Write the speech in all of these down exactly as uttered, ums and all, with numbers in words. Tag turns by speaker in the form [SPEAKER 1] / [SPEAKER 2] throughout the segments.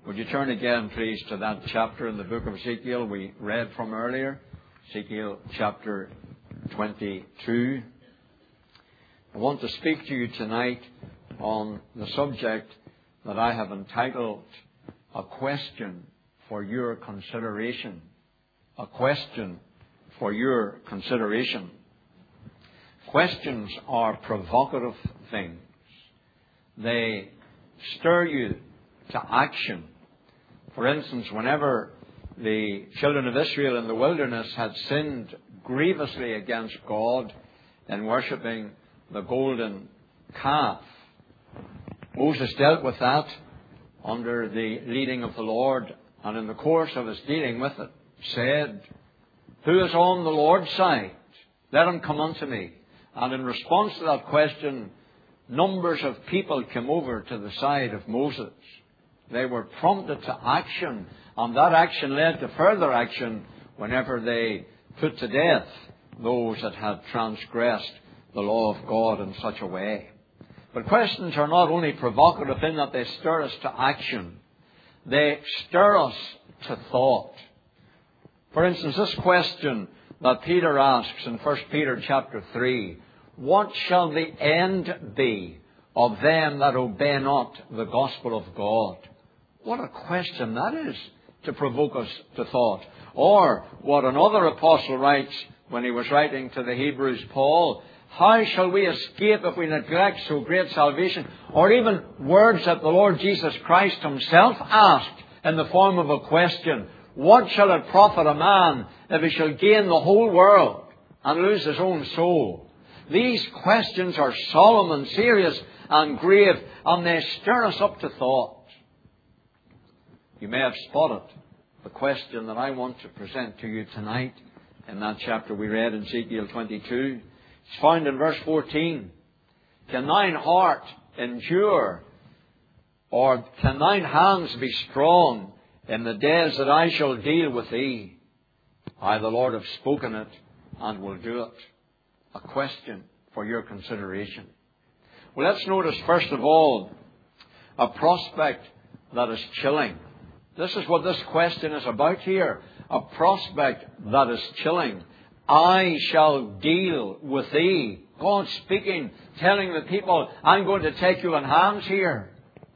[SPEAKER 1] Would you turn again, please, to that chapter in the book of Ezekiel we read from earlier, Ezekiel chapter twenty-two. I want to speak to you tonight on the subject that I have entitled, A Question for Your Consideration. A Question for Your Consideration. Questions are provocative things. They stir you to action. For instance, whenever the children of Israel in the wilderness had sinned grievously against God in worshipping the golden calf, Moses dealt with that under the leading of the Lord, and in the course of his dealing with it, said, "Who is on the Lord's side? Let him come unto me." And in response to that question, numbers of people came over to the side of Moses. They were prompted to action, and that action led to further action whenever they put to death those that had transgressed the law of God in such a way. But questions are not only provocative in that they stir us to action, they stir us to thought. For instance, this question that Peter asks in First Peter chapter three, "What shall the end be of them that obey not the gospel of God?" What a question that is to provoke us to thought. Or what another apostle writes when he was writing to the Hebrews, Paul, "How shall we escape if we neglect so great salvation?" Or even words that the Lord Jesus Christ himself asked in the form of a question, "What shall it profit a man if he shall gain the whole world and lose his own soul?" These questions are solemn and serious and grave, and they stir us up to thought. You may have spotted the question that I want to present to you tonight in that chapter we read in Ezekiel twenty-two. It's found in verse fourteen. "Can thine heart endure, or can thine hands be strong in the days that I shall deal with thee? I, the Lord, have spoken it and will do it." A question for your consideration. Well, let's notice first of all a prospect that is chilling. This is what this question is about here. A prospect that is chilling. "I shall deal with thee." God speaking, telling the people, "I'm going to take you in hands here."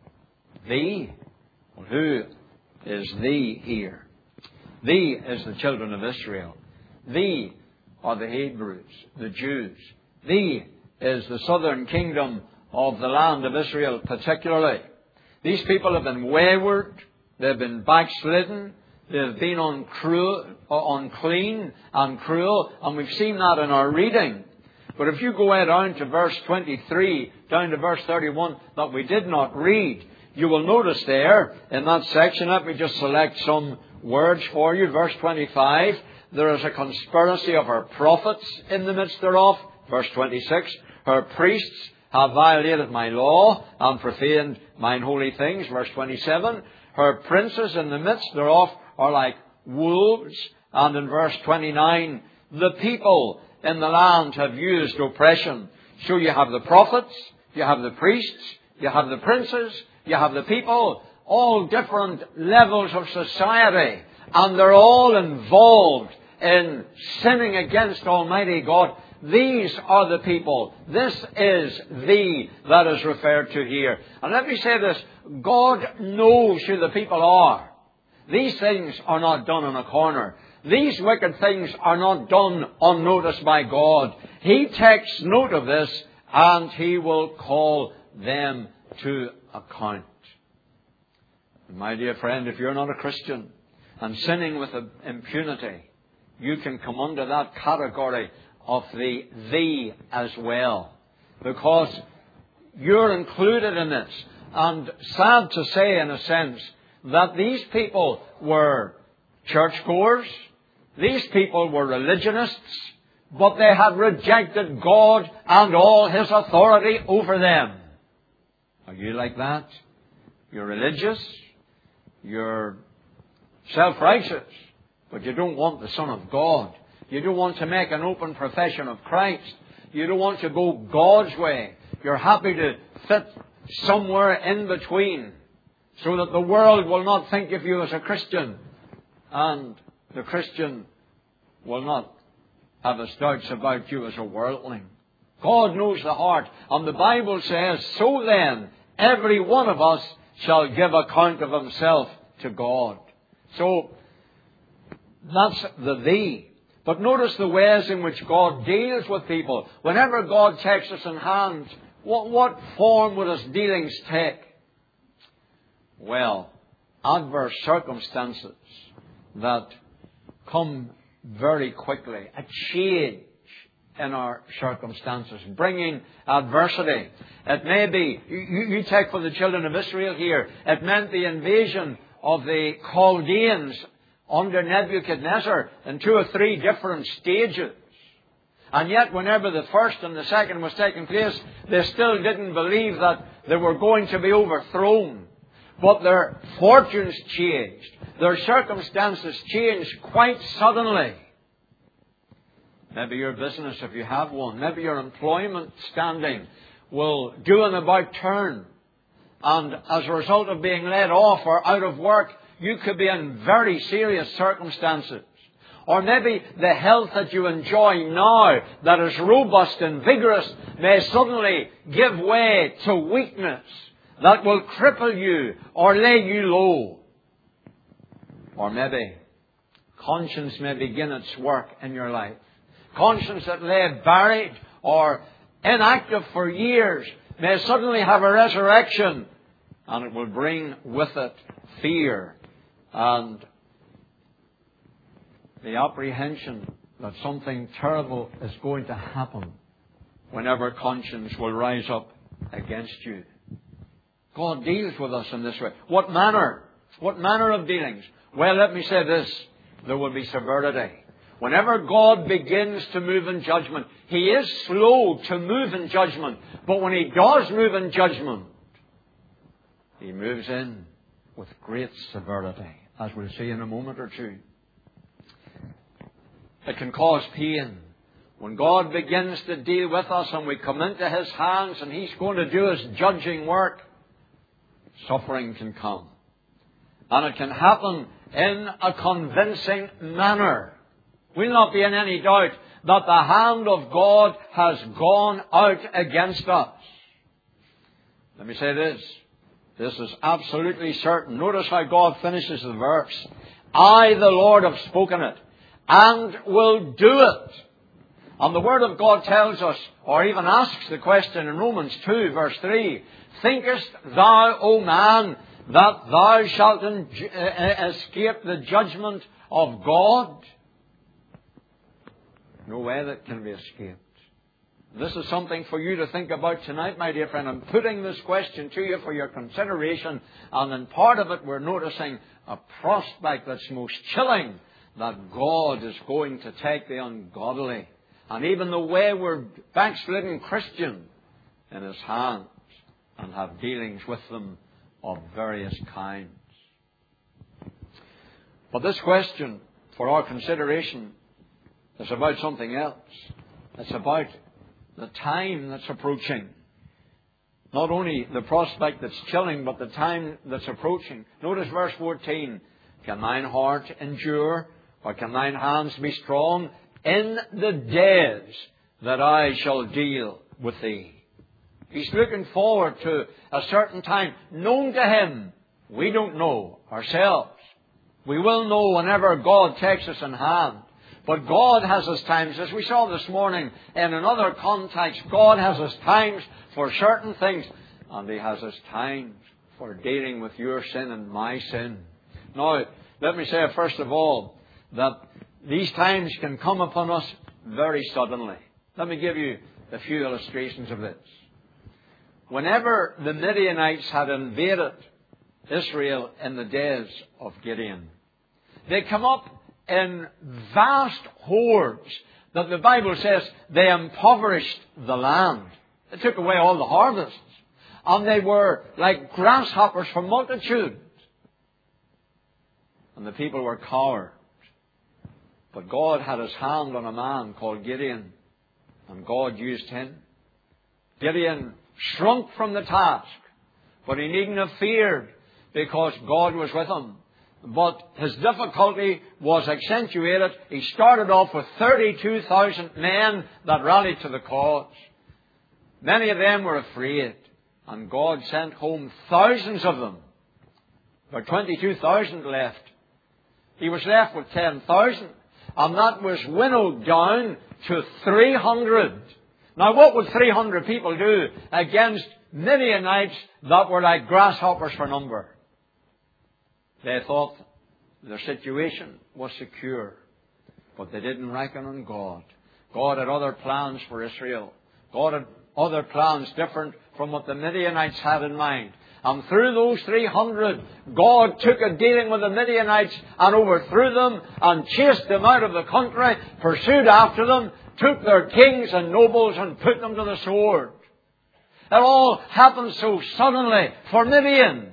[SPEAKER 1] Thee? Well, who is thee here? Thee is the children of Israel. Thee are the Hebrews, the Jews. Thee is the southern kingdom of the land of Israel particularly. These people have been wayward. They've been backslidden. They've been uncruel, unclean and cruel. And we've seen that in our reading. But if you go down to verse twenty-three, down to verse thirty-one, that we did not read, you will notice there in that section, let me just select some words for you. Verse twenty-five, "There is a conspiracy of her prophets in the midst thereof." Verse twenty-six, "Her priests have violated my law and profaned mine holy things." Verse twenty-seven, "Her princes in the midst thereof are like wolves." And in verse twenty-nine, "The people in the land have used oppression." So you have the prophets, you have the priests, you have the princes, you have the people, all different levels of society. And they're all involved in sinning against Almighty God. These are the people. This is thee that is referred to here. And let me say this. God knows who the people are. These things are not done in a corner. These wicked things are not done unnoticed by God. He takes note of this and He will call them to account. My dear friend, if you're not a Christian and sinning with impunity, you can come under that category of the thee as well, because you're included in this. And sad to say, in a sense, that these people were churchgoers, these people were religionists, but they had rejected God and all His authority over them. Are you like that? You're religious, you're self-righteous, but you don't want the Son of God. You don't want to make an open profession of Christ. You don't want to go God's way. You're happy to fit somewhere in between. so that the world will not think of you as a Christian, and the Christian will not have his doubts about you as a worldling. God knows the heart, and the Bible says, so then, every one of us shall give account of himself to God. So, that's the thee. But notice the ways in which God deals with people. Whenever God takes us in hand, what, what form would his dealings take? Well, adverse circumstances that come very quickly. A change in our circumstances, bringing adversity. It may be, you, you take for the children of Israel here, it meant the invasion of the Chaldeans under Nebuchadnezzar in two or three different stages. And yet, whenever the first and the second was taking place, they still didn't believe that they were going to be overthrown. But their fortunes changed. Their circumstances changed quite suddenly. Maybe your business, if you have one, maybe your employment standing will do an about turn. And as a result of being laid off or out of work, you could be in very serious circumstances. Or maybe the health that you enjoy now, that is robust and vigorous, may suddenly give way to weakness that will cripple you or lay you low. Or maybe conscience may begin its work in your life. Conscience that lay buried or inactive for years may suddenly have a resurrection, and it will bring with it fear and the apprehension that something terrible is going to happen whenever conscience will rise up against you. God deals with us in this way. What manner? What manner of dealings? Well, let me say this. There will be severity. Whenever God begins to move in judgment, He is slow to move in judgment. But when He does move in judgment, He moves in with great severity, as we'll see in a moment or two. It can cause pain. When God begins to deal with us and we come into His hands and He's going to do His judging work, suffering can come. And it can happen in a convincing manner. We'll not be in any doubt that the hand of God has gone out against us. Let me say this. This is absolutely certain. Notice how God finishes the verse. I, the Lord, have spoken it, and will do it. And the Word of God tells us, or even asks the question in Romans two, verse three, thinkest thou, O man, that thou shalt escape the judgment of God? No way that can be escaped. This is something for you to think about tonight, my dear friend. I'm putting this question to you for your consideration. And in part of it, we're noticing a prospect that's most chilling, that God is going to take the ungodly and even the wayward, backslidden Christian in His hands and have dealings with them of various kinds. But this question, for our consideration, is about something else. It's about the time that's approaching. Not only the prospect that's chilling, but the time that's approaching. Notice verse fourteen. Can thine heart endure, or can thine hands be strong in the days that I shall deal with thee? He's looking forward to a certain time known to Him. We don't know ourselves. We will know whenever God takes us in hand. But God has His times. As we saw this morning in another context, God has His times for certain things. And He has His times for dealing with your sin and my sin. Now, let me say first of all that these times can come upon us very suddenly. Let me give you a few illustrations of this. Whenever the Midianites had invaded Israel in the days of Gideon, they come up in vast hordes that the Bible says they impoverished the land. They took away all the harvests. And they were like grasshoppers for multitude. And the people were cowards. But God had His hand on a man called Gideon. And God used him. Gideon shrunk from the task. But he needn't have feared, because God was with him. But his difficulty was accentuated. He started off with thirty-two thousand men that rallied to the cause. Many of them were afraid, and God sent home thousands of them. About twenty-two thousand left. He was left with ten thousand, and that was winnowed down to three hundred. Now, what would three hundred people do against Midianites that were like grasshoppers for number? They thought their situation was secure, but they didn't reckon on God. God had other plans for Israel. God had other plans different from what the Midianites had in mind. And through those three hundred, God took a dealing with the Midianites and overthrew them and chased them out of the country, pursued after them, took their kings and nobles and put them to the sword. It all happened so suddenly for Midian.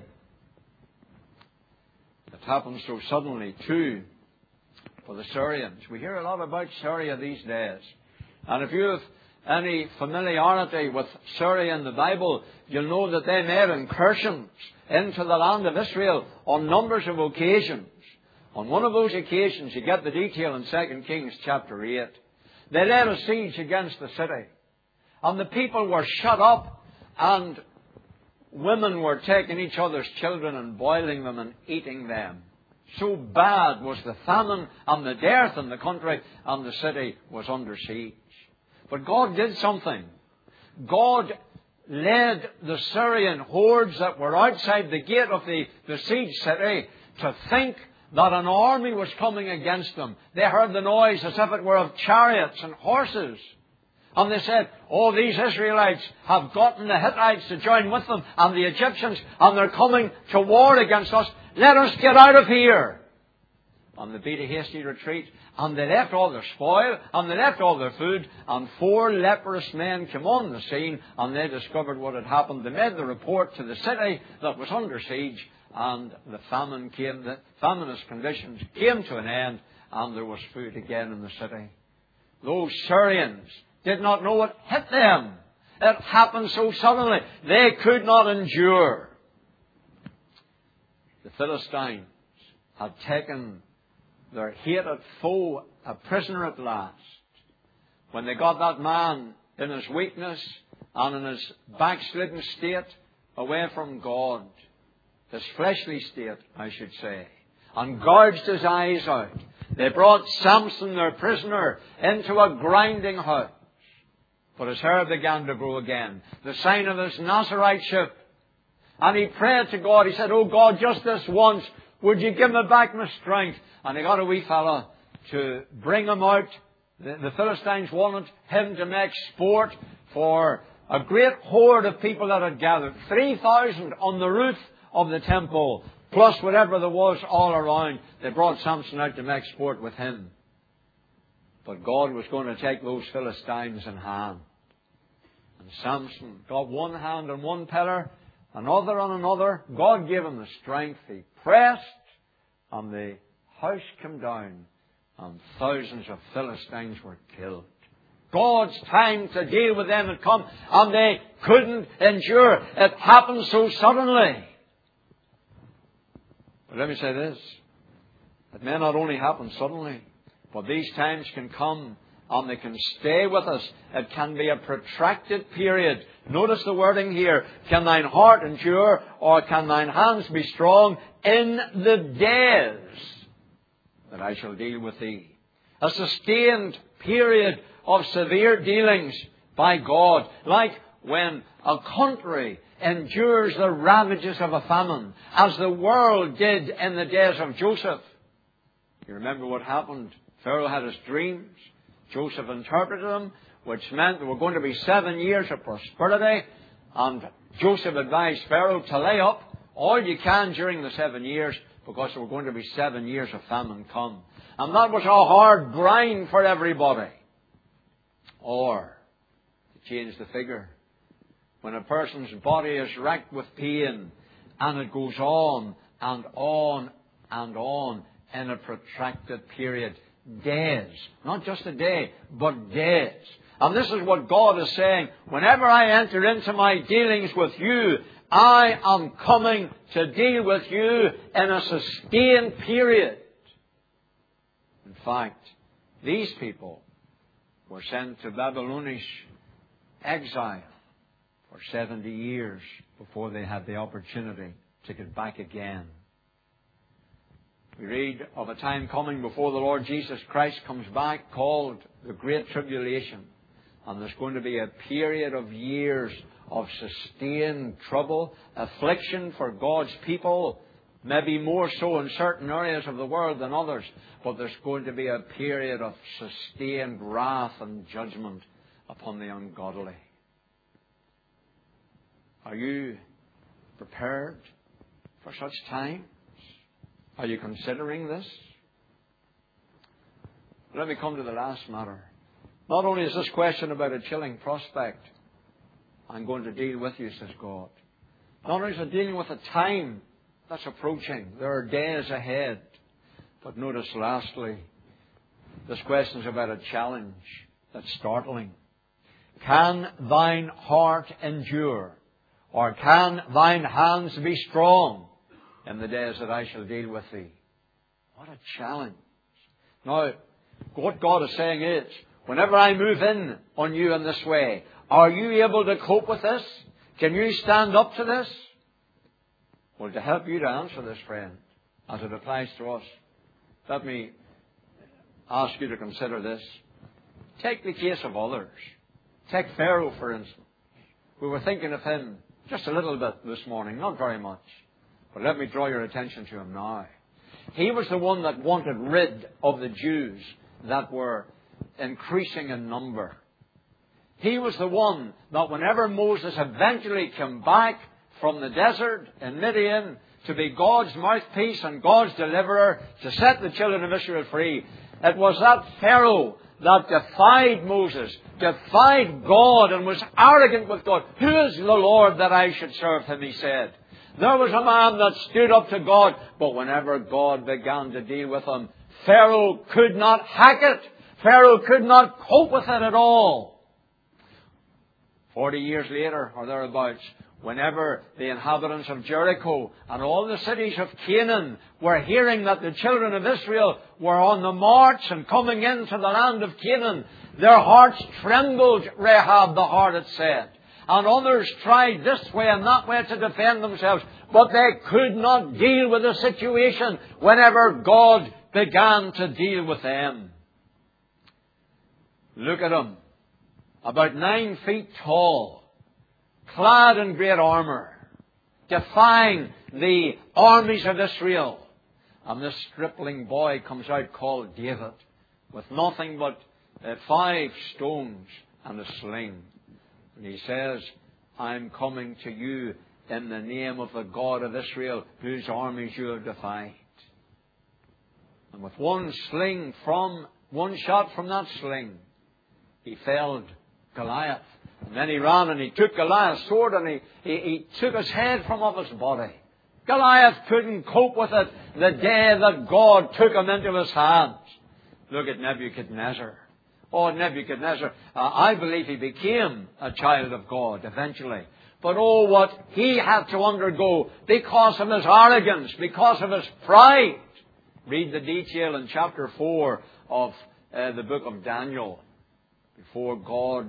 [SPEAKER 1] It happened so suddenly too for the Syrians. We hear a lot about Syria these days. And if you have any familiarity with Syria in the Bible, you'll know that they made incursions into the land of Israel on numbers of occasions. On one of those occasions, you get the detail in Second Kings chapter eight. They laid a siege against the city. And the people were shut up, and women were taking each other's children and boiling them and eating them. So bad was the famine and the dearth in the country, and the city was under siege. But God did something. God led the Syrian hordes that were outside the gate of the besieged city to think that an army was coming against them. They heard the noise as if it were of chariots and horses. And they said, oh, these Israelites have gotten the Hittites to join with them and the Egyptians, and they're coming to war against us. Let us get out of here. And they beat a hasty retreat, and they left all their spoil, and they left all their food, and four leprous men came on the scene, and they discovered what had happened. They made the report to the city that was under siege, and the famine came, the famineous conditions came to an end, and there was food again in the city. Those Syrians did not know what hit them. It happened so suddenly. They could not endure. The Philistines had taken their hated foe a prisoner at last. When they got that man in his weakness and in his backslidden state away from God, his fleshly state, I should say, and gouged his eyes out, they brought Samson, their prisoner, into a grinding house. But his hair began to grow again, the sign of his Nazariteship. And he prayed to God. He said, oh God, just this once, would you give me back my strength? And he got a wee fella to bring him out. The, the Philistines wanted him to make sport for a great horde of people that had gathered. three thousand on the roof of the temple, plus whatever there was all around. They brought Samson out to make sport with him. But God was going to take those Philistines in hand. And Samson got one hand on one pillar, another on another. God gave him the strength. He pressed, and the house came down, and thousands of Philistines were killed. God's time to deal with them had come, and they couldn't endure. It happened so suddenly. But let me say this. It may not only happen suddenly, but these times can come and they can stay with us. It can be a protracted period. Notice the wording here. Can thine heart endure, or can thine hands be strong in the days that I shall deal with thee? A sustained period of severe dealings by God. Like when a country endures the ravages of a famine, as the world did in the days of Joseph. You remember what happened? Pharaoh had his dreams. Joseph interpreted them, which meant there were going to be seven years of prosperity. And Joseph advised Pharaoh to lay up all you can during the seven years, because there were going to be seven years of famine come. And that was a hard grind for everybody. Or, to change the figure, when a person's body is racked with pain, and it goes on and on and on in a protracted period. Days. Not just a day, but days. And this is what God is saying. Whenever I enter into my dealings with you, I am coming to deal with you in a sustained period. In fact, these people were sent to Babylonish exile for seventy years before they had the opportunity to get back again. We read of a time coming before the Lord Jesus Christ comes back called the Great Tribulation. And there's going to be a period of years of sustained trouble, affliction for God's people, maybe more so in certain areas of the world than others. But there's going to be a period of sustained wrath and judgment upon the ungodly. Are you prepared for such times? Are you considering this? Let me come to the last matter. Not only is this question about a chilling prospect, I'm going to deal with you, says God. Not only is it dealing with a time that's approaching, there are days ahead. But notice lastly, this question is about a challenge that's startling. Can thine heart endure? Or can thine hands be strong in the days that I shall deal with thee? What a challenge. Now, what God is saying is, whenever I move in on you in this way, are you able to cope with this? Can you stand up to this? Well, to help you to answer this, friend, as it applies to us, let me ask you to consider this. Take the case of others. Take Pharaoh, for instance. We were thinking of him just a little bit this morning, not very much. But let me draw your attention to him now. He was the one that wanted rid of the Jews that were increasing in number. He was the one that whenever Moses eventually came back from the desert in Midian to be God's mouthpiece and God's deliverer to set the children of Israel free, it was that Pharaoh that defied Moses, defied God, and was arrogant with God. Who is the Lord that I should serve him, he said. There was a man that stood up to God, but whenever God began to deal with him, Pharaoh could not hack it. Pharaoh could not cope with it at all. Forty years later, or thereabouts, whenever the inhabitants of Jericho and all the cities of Canaan were hearing that the children of Israel were on the march and coming into the land of Canaan, their hearts trembled, Rahab the harlot said. And others tried this way and that way to defend themselves, but they could not deal with the situation whenever God began to deal with them. Look at him. About nine feet tall, clad in great armour, defying the armies of Israel. And this stripling boy comes out called David with nothing but uh, five stones and a sling. And he says, I'm coming to you in the name of the God of Israel, whose armies you have defied. And with one sling from, one shot from that sling, he felled Goliath. And then he ran and he took Goliath's sword and he, he, he took his head from off his body. Goliath couldn't cope with it the day that God took him into his hands. Look at Nebuchadnezzar. Oh, Nebuchadnezzar, uh, I believe he became a child of God eventually. But oh, what he had to undergo because of his arrogance, because of his pride. Read the detail in chapter four of uh, the book of Daniel. Before God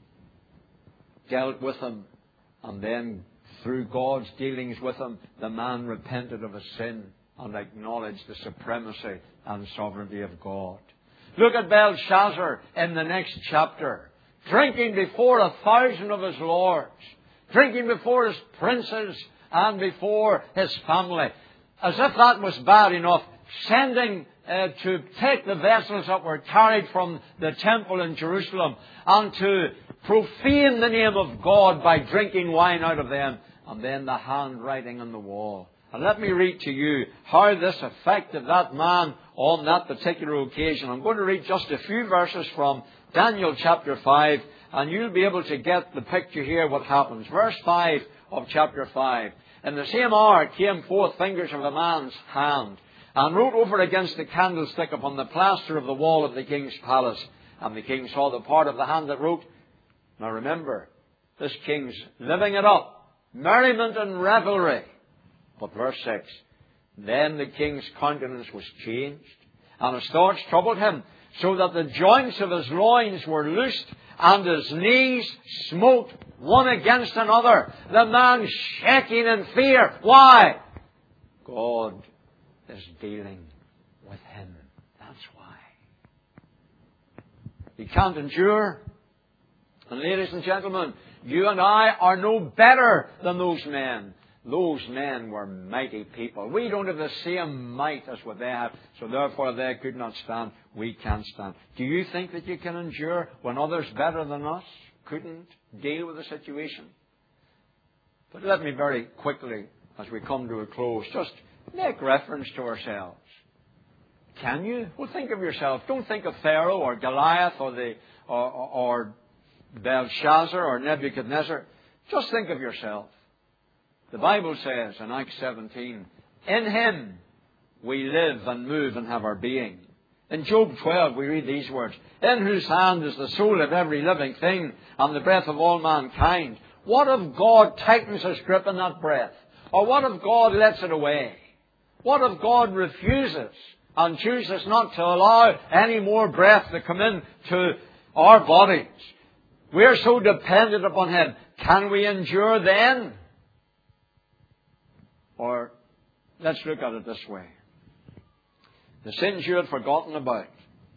[SPEAKER 1] dealt with him, and then through God's dealings with him, the man repented of his sin and acknowledged the supremacy and sovereignty of God. Look at Belshazzar in the next chapter, drinking before a thousand of his lords, drinking before his princes and before his family. As if that was bad enough, sending uh, to take the vessels that were carried from the temple in Jerusalem and to profane the name of God by drinking wine out of them, and then the handwriting on the wall. And let me read to you how this affected that man on that particular occasion. I'm going to read just a few verses from Daniel chapter five, and you'll be able to get the picture here what happens. Verse five of chapter five. In the same hour came forth fingers of a man's hand, and wrote over against the candlestick upon the plaster of the wall of the king's palace. And the king saw the part of the hand that wrote. Now remember, this king's living it up. merriment and revelry. But verse six, then the king's countenance was changed, and his thoughts troubled him, so that the joints of his loins were loosed, and his knees smote one against another, the man shaking in fear. Why? God is dealing with him. That's why. He can't endure. And ladies and gentlemen, you and I are no better than those men. Those men were mighty people. We don't have the same might as what they have, so therefore they could not stand. We can't stand. Do you think that you can endure when others better than us couldn't deal with the situation? But let me very quickly, as we come to a close, just make reference to ourselves. Can you? Well, think of yourself. Don't think of Pharaoh or Goliath or the or, or Belshazzar or Nebuchadnezzar. Just think of yourself. The Bible says in Acts seventeen, in Him we live and move and have our being. In Job twelve we read these words, in whose hand is the soul of every living thing and the breath of all mankind. What if God tightens His grip in that breath? Or what if God lets it away? What if God refuses and chooses not to allow any more breath to come in to our bodies? We are so dependent upon Him. Can we endure then? Or let's look at it this way. The sins you had forgotten about,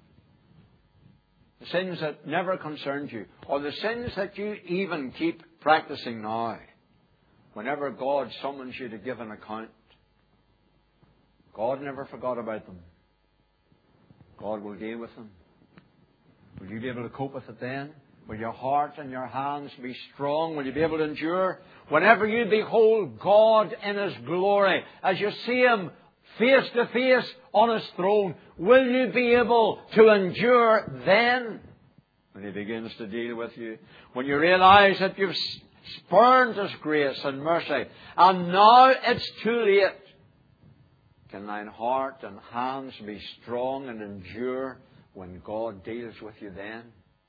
[SPEAKER 1] the sins that never concerned you, or the sins that you even keep practicing now, whenever God summons you to give an account, God never forgot about them. God will deal with them. Will you be able to cope with it then? Will your heart and your hands be strong? Will you be able to endure? Whenever you behold God in His glory, as you see Him face to face on His throne, will you be able to endure then? When He begins to deal with you, when you realize that you've spurned His grace and mercy, and now it's too late, can thine heart and hands be strong and endure when God deals with you then?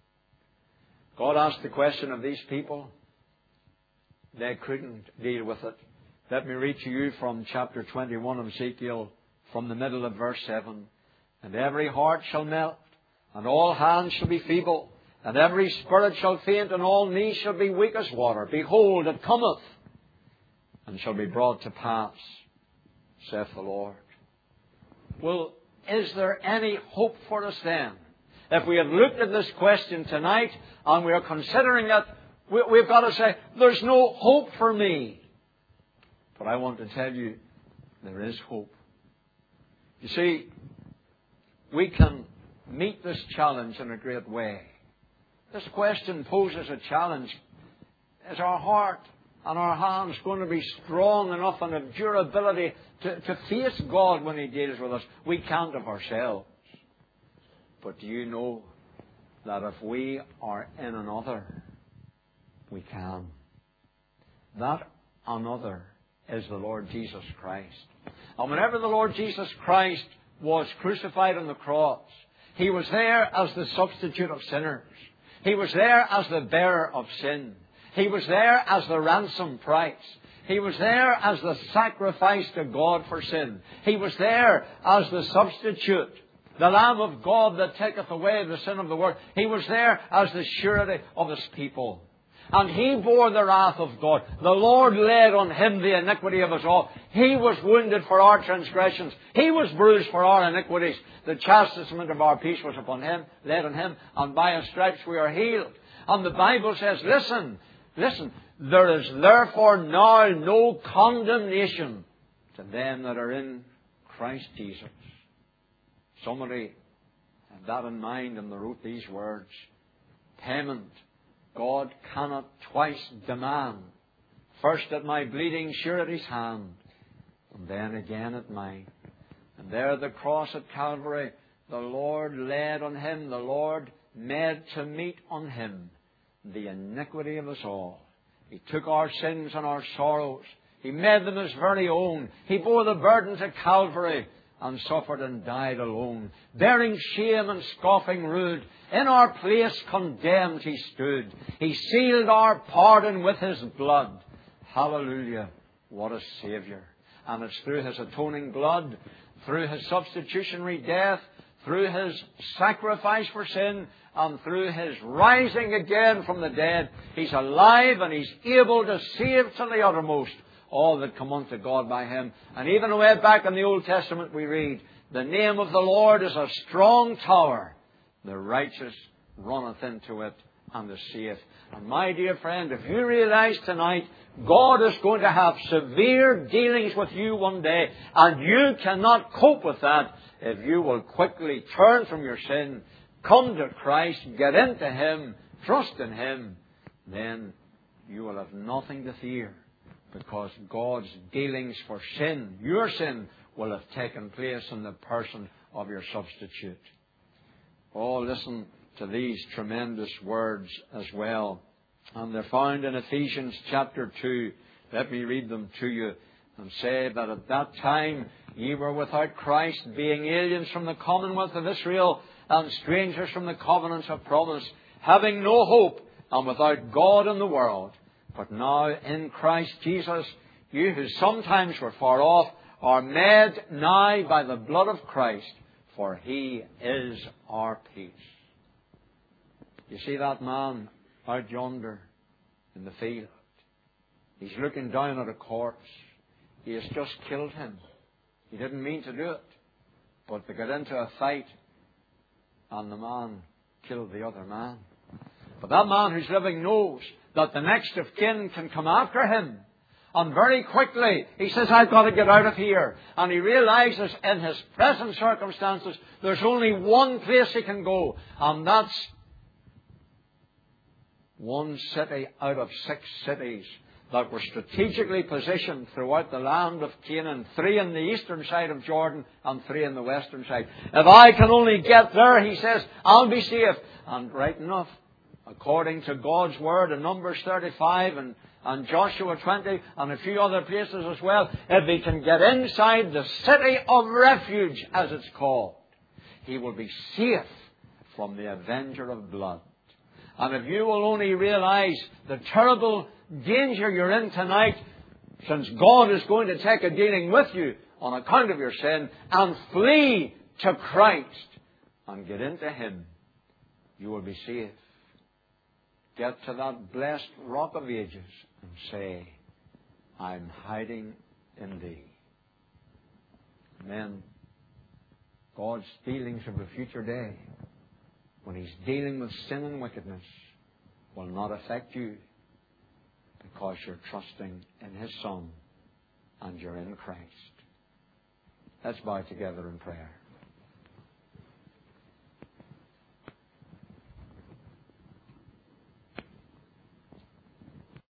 [SPEAKER 1] God asked the question of these people. They couldn't deal with it. Let me read to you from chapter twenty-one of Ezekiel, from the middle of verse seven. And every heart shall melt, and all hands shall be feeble, and every spirit shall faint, and all knees shall be weak as water. Behold, it cometh, and shall be brought to pass, saith the Lord. Well, is there any hope for us then? If we have looked at this question tonight and we are considering it, we've got to say, there's no hope for me. But I want to tell you, there is hope. You see, we can meet this challenge in a great way. This question poses a challenge. Is our heart and our hands going to be strong enough and of durability to, to face God when He deals with us? We can't of ourselves. But do you know that if we are in another, we can? That another is the Lord Jesus Christ. And whenever the Lord Jesus Christ was crucified on the cross, He was there as the substitute of sinners. He was there as the bearer of sin. He was there as the ransom price. He was there as the sacrifice to God for sin. He was there as the substitute, the Lamb of God that taketh away the sin of the world. He was there as the surety of His people. And He bore the wrath of God. The Lord laid on Him the iniquity of us all. He was wounded for our transgressions. He was bruised for our iniquities. The chastisement of our peace was upon Him, laid on Him, and by His stripes we are healed. And the Bible says, listen, listen, there is therefore now no condemnation to them that are in Christ Jesus. Somebody had that in mind and they wrote these words. Payment God cannot twice demand. First at my bleeding surety's hand, and then again at mine. And there the cross at Calvary, the Lord laid on Him, the Lord made to meet on Him the iniquity of us all. He took our sins and our sorrows. He made them His very own. He bore the burdens at Calvary and suffered and died alone. Bearing shame and scoffing rude, in our place condemned He stood. He sealed our pardon with His blood, Hallelujah. What a Saviour. And it's through His atoning blood, through His substitutionary death, through His sacrifice for sin, and through His rising again from the dead, He's alive and He's able to save to the uttermost all that come unto God by Him. And even way back in the Old Testament we read, the name of the Lord is a strong tower. The righteous runneth into it and is safe. And my dear friend, if you realize tonight God is going to have severe dealings with you one day, and you cannot cope with that if you will quickly turn from your sin, come to Christ, get into Him, trust in Him, then you will have nothing to fear, because God's dealings for sin, your sin, will have taken place in the person of your substitute. Oh, listen to these tremendous words as well. And they're found in Ephesians chapter two. Let me read them to you and say that at that time ye were without Christ, being aliens from the commonwealth of Israel and strangers from the covenants of promise, having no hope and without God in the world. But now in Christ Jesus, you who sometimes were far off are made nigh by the blood of Christ, for He is our peace. You see that man out yonder in the field? He's looking down at a corpse. He has just killed him. He didn't mean to do it, but they got into a fight and the man killed the other man. But that man who's living knows that the next of kin can come after him. And very quickly he says, I've got to get out of here. And he realizes in his present circumstances there's only one place he can go, and that's one city out of six cities that were strategically positioned throughout the land of Canaan. Three on the eastern side of Jordan and three on the western side. If I can only get there, he says, I'll be safe. And right enough, according to God's Word in Numbers thirty-five and, and Joshua twenty and a few other places as well, if he can get inside the city of refuge, as it's called, he will be safe from the avenger of blood. And if you will only realize the terrible danger you're in tonight, since God is going to take a dealing with you on account of your sin, and flee to Christ and get into Him, you will be safe. Get to that blessed rock of ages and say, I'm hiding in Thee. Then God's dealings of the future day, when He's dealing with sin and wickedness, will not affect you, because you're trusting in His Son and you're in Christ. Let's bow together in prayer.